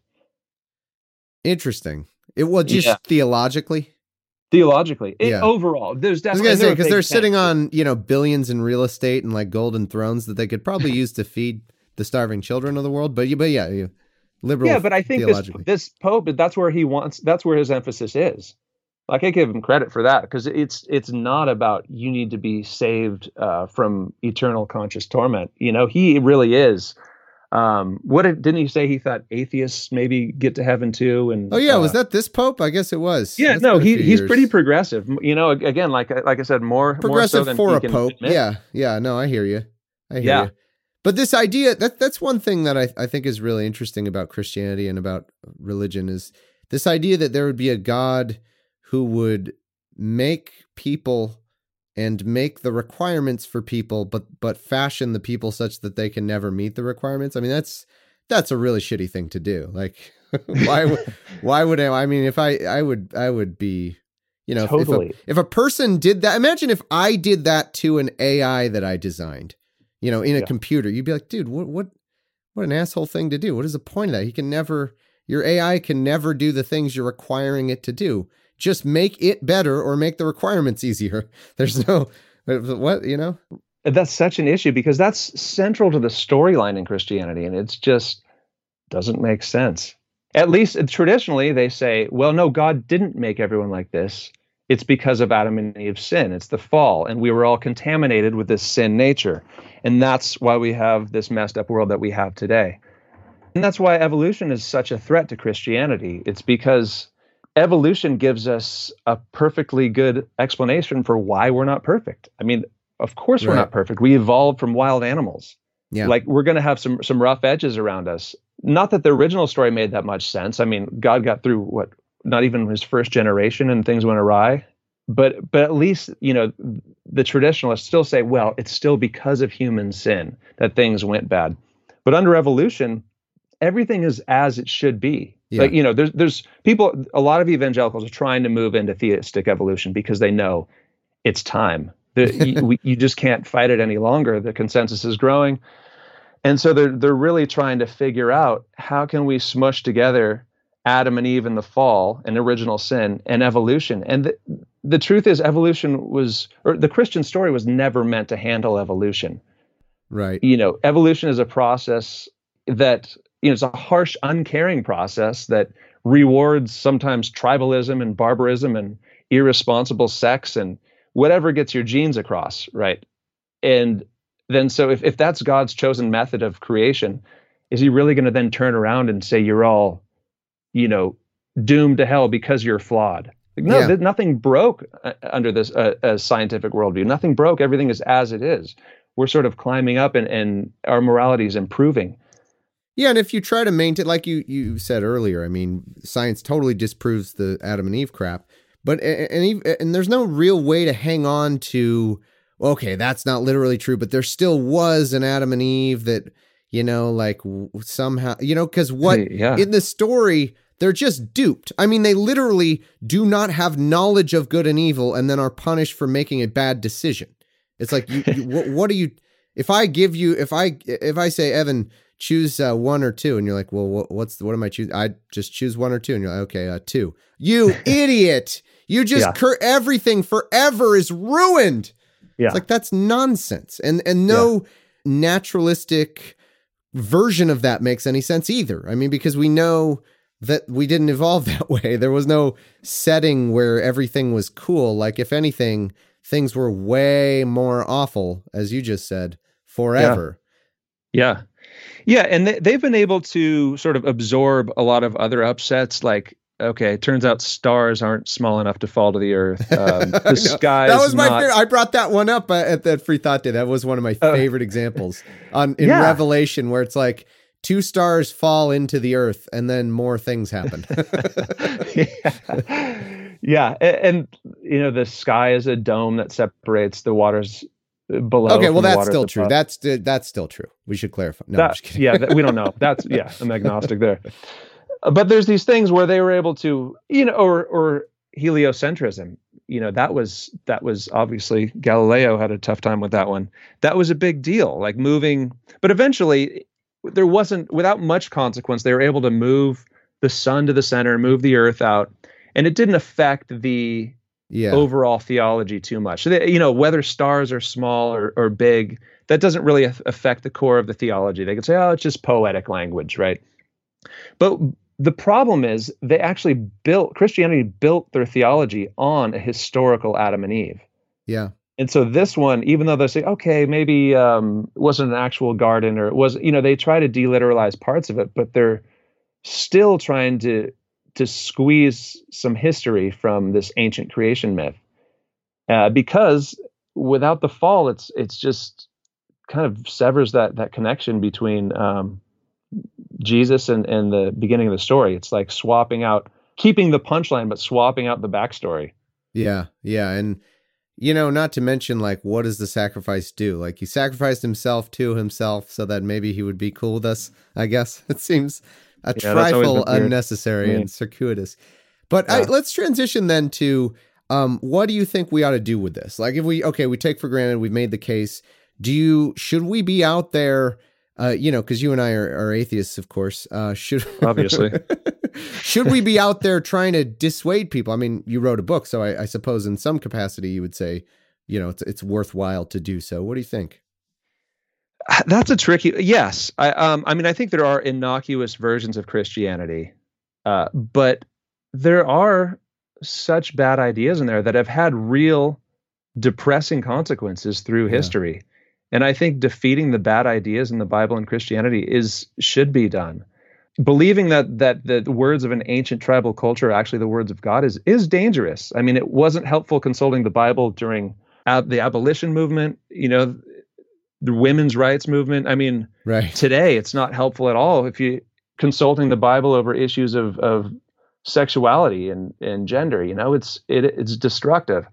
Interesting. It was just Yeah. theologically. Theologically, it, Yeah. overall, there's I was definitely gonna say, they're a because big they're tent. sitting on, you know, billions in real estate and like golden thrones that they could probably use to feed the starving children of the world. But you, but yeah, you, liberal. Yeah, but I think this theologically. this Pope, that's where he wants, that's where his emphasis is. Like, I give him credit for that because it's it's not about you need to be saved uh, from eternal conscious torment. You know, he really is. Um, what did, didn't he say? He thought atheists maybe get to heaven too. And Oh yeah, uh, was that this Pope? I guess it was. Yeah, That's no, been a he few he's years. pretty progressive. You know, again, like like I said, more progressive more so than for he a can Pope. admit. Yeah, yeah. No, I hear you. I hear Yeah. you. But this idea that that's one thing that I I think is really interesting about Christianity and about religion is this idea that there would be a God who would make people and make the requirements for people, but but fashion the people such that they can never meet the requirements. I mean, that's that's a really shitty thing to do. Like, why would why would I? I mean, if I I would I would be, you know, if- Totally. if, a, if a person did that, imagine if I did that to an A I that I designed, you know, in a Yeah. computer, you'd be like, dude, what what what an asshole thing to do. What is the point of that? He can never, your A I can never do the things you're requiring it to do. Just make it better or make the requirements easier. There's no, what, you know? That's such an issue because that's central to the storyline in Christianity, and it's just doesn't make sense. At least traditionally, they say, well, no, God didn't make everyone like this. It's because of Adam and Eve's sin. It's the fall, and we were all contaminated with this sin nature. And that's why we have this messed up world that we have today. And that's why evolution is such a threat to Christianity. It's because evolution gives us a perfectly good explanation for why we're not perfect. I mean, of course we're Right. not perfect. We evolved from wild animals. Yeah. Like, we're going to have some some rough edges around us. Not that the original story made that much sense. I mean, God got through what, not even his first generation, and things went awry. but but at least, you know, the traditionalists still say, well, it's still because of human sin that things went bad. But under evolution, everything is as it should be. Yeah. Like, you know, there's there's people, a lot of evangelicals are trying to move into theistic evolution because they know it's time. The, you, we, you just can't fight it any longer. The consensus is growing. And so they're they're really trying to figure out, how can we smush together Adam and Eve in the fall and original sin and evolution? And the, the truth is, evolution was, or the Christian story was never meant to handle evolution. Right. You know, evolution is a process that, you know, it's a harsh, uncaring process that rewards sometimes tribalism and barbarism and irresponsible sex and whatever gets your genes across, right? And then so if, if that's God's chosen method of creation, is he really going to then turn around and say you're all, you know, doomed to hell because you're flawed? Like, no, Yeah. nothing broke uh, under this uh, uh, scientific worldview. Nothing broke. Everything is as it is. We're sort of climbing up, and, and our morality is improving. Yeah, and if you try to maintain, like you, you said earlier, I mean, science totally disproves the Adam and Eve crap, but and, and there's no real way to hang on to, okay, that's not literally true, but there still was an Adam and Eve that, you know, like somehow, you know, because what yeah. in the story, they're just duped. I mean, they literally do not have knowledge of good and evil and then are punished for making a bad decision. It's like, you, you, what, what do you, if I give you, if I, if I say, Evan, choose uh, one or two, and you're like, well, what, what's, what am I choosing? I just choose one or two. And you're like, okay, uh, two. You idiot. You just, Yeah. cur- everything forever is ruined. Yeah. It's like, that's nonsense. And, and no yeah. naturalistic version of that makes any sense either. I mean, because we know that we didn't evolve that way. There was no setting where everything was cool. Like, if anything, things were way more awful, as you just said, forever. Yeah. Yeah. Yeah, and they, they've been able to sort of absorb a lot of other upsets, like, okay, it turns out stars aren't small enough to fall to the earth. Um, the sky That was my not... favorite. I brought that one up uh, at that Free Thought Day. That was one of my Uh, favorite examples on in yeah. Revelation, where it's like two stars fall into the earth and then more things happen. yeah. yeah, and, and, you know, the sky is a dome that separates the waters below. Okay, well, from the that's waters still true. above. That's that's still true. We should clarify. No, That- I'm just kidding. yeah, that, we don't know. That's yeah, I'm agnostic there. But there's these things where they were able to, you know, or or heliocentrism. You know, that was that was obviously Galileo had a tough time with that one. That was a big deal, like moving. But eventually, there wasn't, without much consequence, they were able to move the sun to the center, move the earth out, and it didn't affect the Yeah. overall theology too much. So they, you know, whether stars are small or, or big, that doesn't really af- affect the core of the theology. They could say, oh, it's just poetic language, right? But the problem is they actually built, Christianity built their theology on a historical Adam and Eve. Yeah. And so this one, even though they say, okay, maybe um, it wasn't an actual garden, or it was, you know, they try to deliteralize parts of it, but they're still trying to to squeeze some history from this ancient creation myth, uh, because without the fall, it's it's just kind of severs that that connection between um, Jesus and, and the beginning of the story. It's like swapping out, keeping the punchline, but swapping out the backstory. Yeah. Yeah. And, you know, not to mention, like, what does the sacrifice do? Like, he sacrificed himself to himself so that maybe he would be cool with us, I guess. It seems a Yeah, that's always trifle been weird. unnecessary Yeah. and circuitous. But I, Yeah. let's transition then to um, what do you think we ought to do with this? Like, if we, okay, we take for granted we've made the case. Do you, should we be out there, uh, you know, because you and I are, are atheists, of course. Uh, should Obviously. should we be out there trying to dissuade people? I mean, you wrote a book, so I, I suppose in some capacity you would say, you know, it's it's worthwhile to do so. What do you think? That's a tricky. Yes, I um I mean I think there are innocuous versions of Christianity, uh, but there are such bad ideas in there that have had real depressing consequences through Yeah. history, and I think defeating the bad ideas in the Bible and Christianity is should be done. Believing that that the words of an ancient tribal culture are actually the words of God is is dangerous. I mean, it wasn't helpful consulting the Bible during ab- the abolition movement. You know. The women's rights movement. I mean, Right. today it's not helpful at all if you consulting the Bible over issues of, of sexuality and, and gender. You know, it's it it's destructive,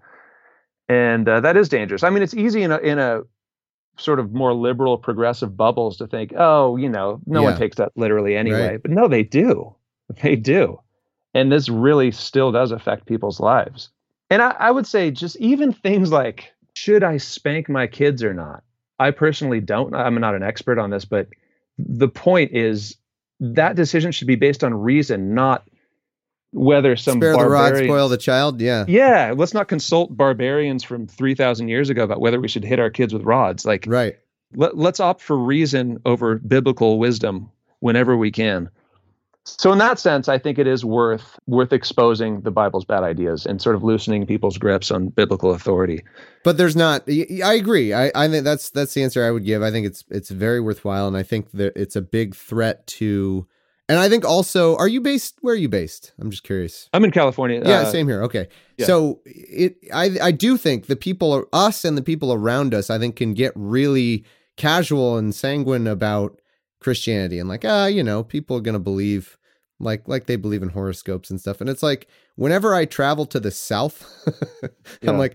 and uh, that is dangerous. I mean, it's easy in a in a sort of more liberal, progressive bubbles to think, oh, you know, no Yeah. one takes that literally anyway. Right. But no, they do. They do. And this really still does affect people's lives. And I, I would say just even things like, should I spank my kids or not? I personally don't. I'm not an expert on this, but the point is that decision should be based on reason, not whether some Spare the rod, barbarian- spoil the child. Yeah. Yeah, let's not consult barbarians from three thousand years ago about whether we should hit our kids with rods. Like, Right. let, let's opt for reason over biblical wisdom whenever we can. So in that sense, I think it is worth worth exposing the Bible's bad ideas and sort of loosening people's grips on biblical authority. But there's not. I agree. I, I think that's that's the answer I would give. I think it's it's very worthwhile, and I think that it's a big threat to. And I think also, are you based? Where are you based? I'm just curious. I'm in California. Yeah, uh, same here. Okay, yeah. so it. I I do think the people, us and the people around us, I think can get really casual and sanguine about Christianity and like, ah, you know, people are gonna believe. Like, like they believe in horoscopes and stuff. And it's like, whenever I travel to the South, Yeah. I'm like,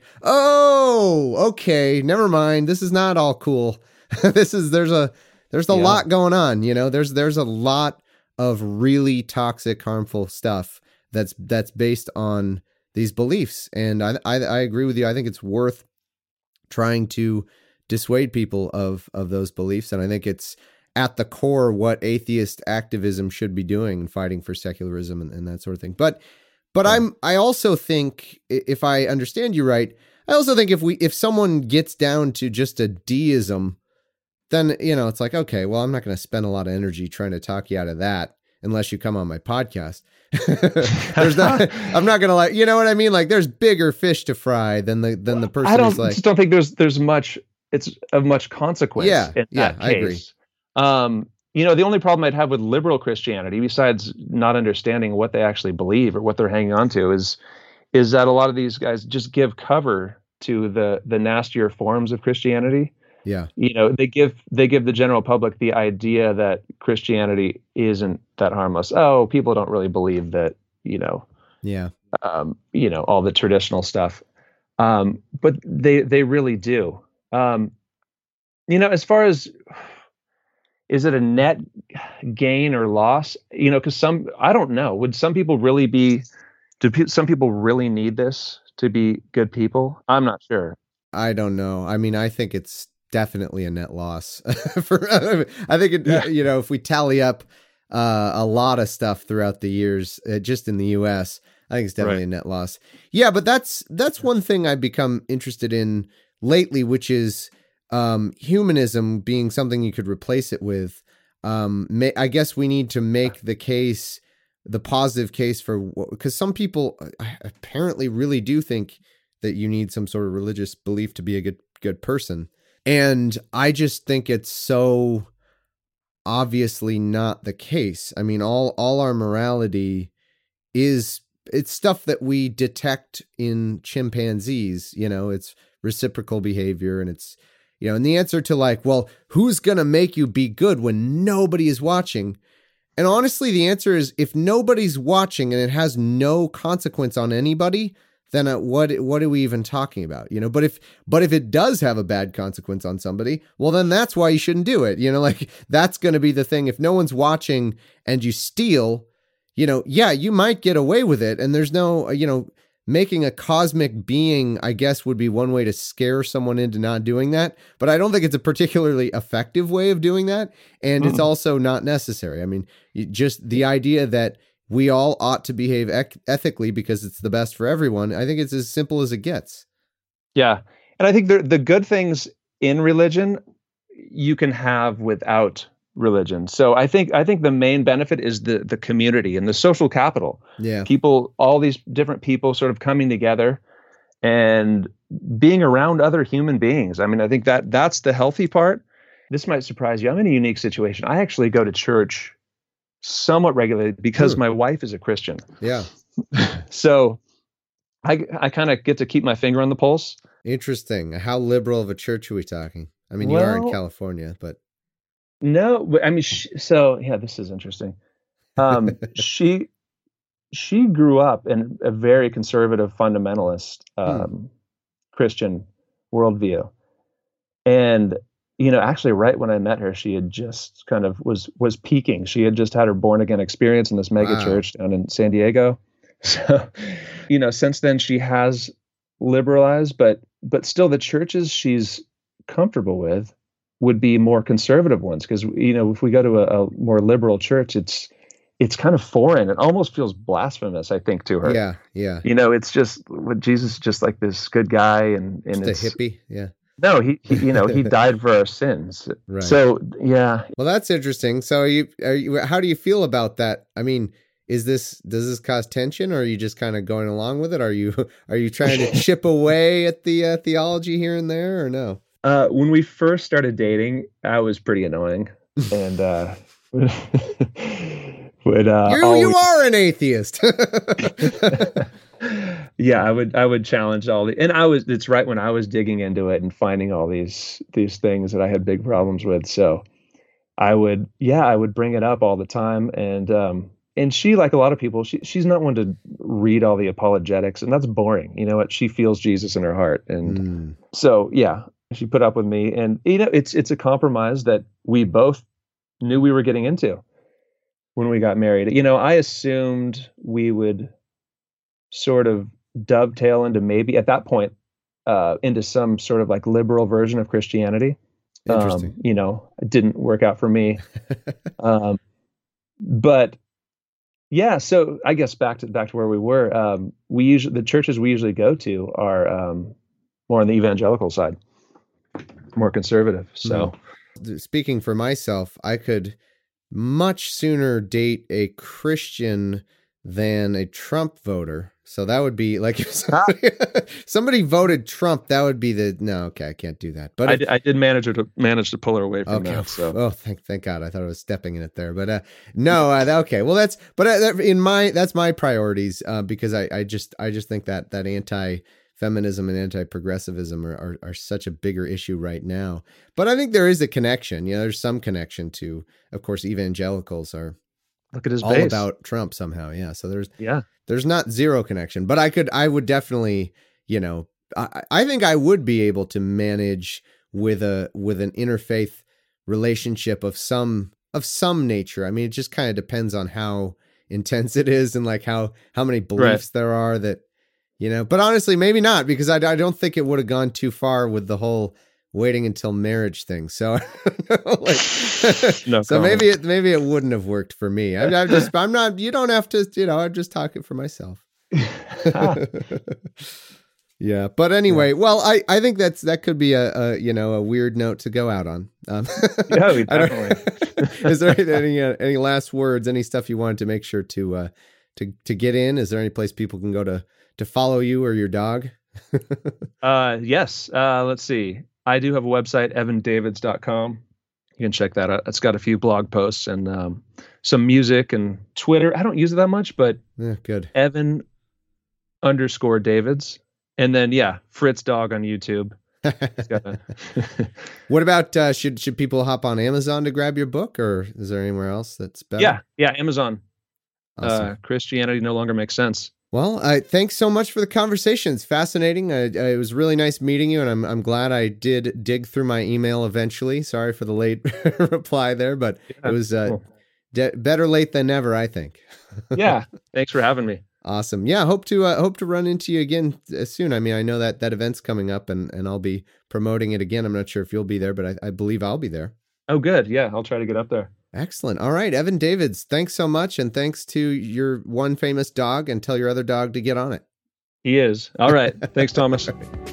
oh, okay, never mind. This is not all cool. This is, there's a, there's a Yeah. lot going on, you know, there's, there's a lot of really toxic, harmful stuff that's, that's based on these beliefs. And I, I, I agree with you. I think it's worth trying to dissuade people of, of those beliefs. And I think it's, at the core, what atheist activism should be doing and fighting for secularism and, and that sort of thing. But, but I'm, I also think, if I understand you right, I also think if we, if someone gets down to just a deism, then, you know, it's like, okay, well, I'm not going to spend a lot of energy trying to talk you out of that unless you come on my podcast. There's not, I'm not going to like, you know what I mean? Like, there's bigger fish to fry than the, than the person I don't who's like, just don't think there's there's much it's of much consequence. Yeah, in yeah, that I case. agree. Um, you know, the only problem I'd have with liberal Christianity, besides not understanding what they actually believe or what they're hanging on to, is is that a lot of these guys just give cover to the the nastier forms of Christianity. yeah, You know, they give they give the general public the idea that Christianity isn't that harmless. Oh, people don't really believe that, you know, yeah, um, you know, all the traditional stuff. Um, but they they really do. Um, you know, as far as, is it a net gain or loss? You know, because some, I don't know. Would some people really be, do pe- some people really need this to be good people? I'm not sure. I don't know. I mean, I think it's definitely a net loss. For I think it, Yeah. you know, if we tally up uh, a lot of stuff throughout the years, uh, just in the U S, I think it's definitely Right. a net loss. Yeah, but that's that's one thing I've become interested in lately, which is um, humanism being something you could replace it with. Um, may, I guess we need to make the case, the positive case for, because some people apparently really do think that you need some sort of religious belief to be a good good person. And I just think it's so obviously not the case. I mean, all all our morality is, it's stuff that we detect in chimpanzees, you know, it's reciprocal behavior, and it's, you know, and the answer to like, well, who's going to make you be good when nobody is watching? And honestly, the answer is, if nobody's watching and it has no consequence on anybody, then uh, what what are we even talking about? You know, but if but if it does have a bad consequence on somebody, well, then that's why you shouldn't do it. You know, like that's going to be the thing. If no one's watching and you steal, you know, yeah, you might get away with it. And there's no, you know, making a cosmic being, I guess, would be one way to scare someone into not doing that. But I don't think it's a particularly effective way of doing that. And mm. it's also not necessary. I mean, just the idea that we all ought to behave ec- ethically because it's the best for everyone, I think it's as simple as it gets. Yeah. And I think the the good things in religion you can have without religion. So I think I think the main benefit is the the community and the social capital. Yeah. People, all these different people sort of coming together and being around other human beings. I mean, I think that that's the healthy part. This might surprise you. I'm in a unique situation. I actually go to church somewhat regularly because Hmm. my wife is a Christian. Yeah. So I I kind of get to keep my finger on the pulse. Interesting. How liberal of a church are we talking? I mean, you are in Well- California, but No, but I mean, she, so yeah, this is interesting. Um, she, she grew up in a very conservative fundamentalist um, Hmm. Christian worldview. And, you know, actually right when I met her, she had just kind of was, was peaking. She had just had her born again experience in this mega Wow. church down in San Diego. So, you know, since then she has liberalized, but, but still the churches she's comfortable with would be more conservative ones. Cause you know, if we go to a, a more liberal church, it's, it's kind of foreign. It almost feels blasphemous, I think, to her. Yeah, yeah. You know, it's just what Jesus is just like this good guy, and and Just it's a hippie, yeah. no, he, he you know he died for our sins. Right. So yeah, Well, that's interesting. So, are you, are you, how do you feel about that? I mean, is this does this cause tension, or are you just kind of going along with it? Are you are you trying to chip away at the uh, theology here and there, or no? uh, when we first started dating, I was pretty annoying, and uh, would uh, You always, you are an atheist. yeah, I would I would challenge all the, and I was it's right when I was digging into it and finding all these these things that I had big problems with. So I would yeah I would bring it up all the time, and um and she, like a lot of people, she she's not one to read all the apologetics, and that's boring. You know what? She feels Jesus in her heart, and Mm. so yeah, she put up with me, and you know it's it's a compromise that we both knew we were getting into when we got married. You know, I assumed we would sort of dovetail into maybe at that point uh, into some sort of like liberal version of Christianity. Interesting. Um, you know, it didn't work out for me. um, but yeah, so I guess back to back to where we were. Um, we usually the churches we usually go to are um, more on the evangelical side, more conservative. So Speaking for myself, I could much sooner date a Christian than a Trump voter. So that would be like if somebody, somebody voted Trump, that would be the no. Okay, I can't do that. But I, if, d- I did manage to manage to pull her away from okay, that. So oh thank thank God, I thought I was stepping in it there. But uh, no, uh, okay. Well, that's but uh, that, in my that's my priorities uh, because I, I just I just think that that anti-feminism and anti-progressivism are, are are such a bigger issue right now. But I think there is a connection. You know, there's some connection to, of course, evangelicals are look at his all base. about Trump somehow. Yeah. So there's Yeah. there's not zero connection, but I could I would definitely, you know, I, I think I would be able to manage with a with an interfaith relationship of some of some nature. I mean, it just kind of depends on how intense it is and like how how many beliefs there are that, you know. But honestly, maybe not, because I, I don't think it would have gone too far with the whole waiting until marriage thing. So, like, No so comment. maybe it maybe it wouldn't have worked for me. I'm, I'm just I'm not. You don't have to. You know, I'm just talking for myself. Yeah, but anyway, well, I, I think that's that could be a, a you know a weird note to go out on. Um, Yeah, we I don't- definitely. Is there any uh, any last words? Any stuff you wanted to make sure to uh, to to get in? Is there any place people can go to to follow you or your dog? Uh, yes. Uh, let's see. I do have a website, evan davids dot com. You can check that out. It's got a few blog posts and um, some music and Twitter. I don't use it that much, but Yeah, good. Evan underscore Davids. And then, yeah, Fritz Dog on YouTube. It's got a What about uh, should should people hop on Amazon to grab your book, or is there anywhere else that's better? yeah, yeah, Amazon. Awesome. Uh, Christianity No Longer Makes Sense. Well, I thanks so much for the conversation. It's fascinating. I, I, it was really nice meeting you, and I'm I'm glad I did dig through my email eventually. Sorry for the late reply there, but Yeah, it was uh, cool. de- better late than never, I think. Yeah, thanks for having me. Awesome. Yeah, hope to uh, hope to run into you again uh, soon. I mean, I know that that event's coming up, and and I'll be promoting it again. I'm not sure if you'll be there, but I, I believe I'll be there. Oh, good. Yeah, I'll try to get up there. Excellent. All right, Evan Davids, thanks so much, and thanks to your one famous dog, and tell your other dog to get on it. He is. All right. Thanks, Thomas.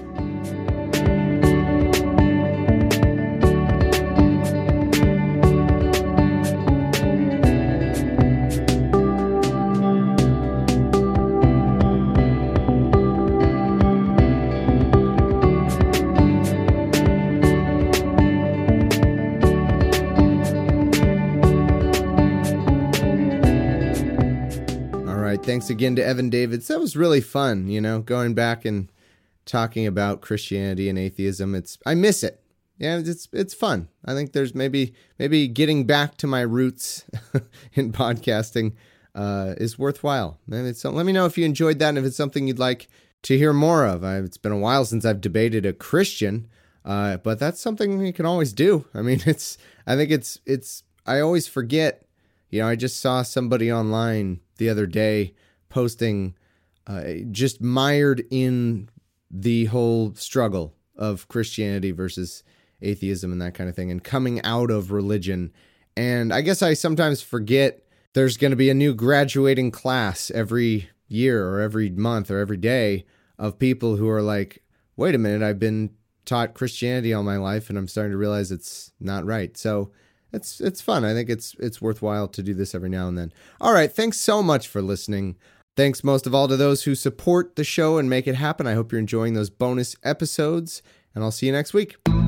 All right, thanks again to Evan Davids. That was really fun, you know, going back and talking about Christianity and atheism. It's I miss it. Yeah, it's it's fun. I think there's maybe maybe getting back to my roots in podcasting uh, is worthwhile. And it's, let me know if you enjoyed that and if it's something you'd like to hear more of. I, it's been a while since I've debated a Christian, uh, but that's something you can always do. I mean, it's, I think it's, it's, I always forget, you know, I just saw somebody online the other day posting, uh, just mired in the whole struggle of Christianity versus atheism and that kind of thing, and coming out of religion. And I guess I sometimes forget there's going to be a new graduating class every year or every month or every day of people who are like, wait a minute, I've been taught Christianity all my life and I'm starting to realize it's not right. So it's it's fun. I think it's it's worthwhile to do this every now and then. All right, thanks so much for listening. Thanks most of all to those who support the show and make it happen. I hope you're enjoying those bonus episodes, and I'll see you next week.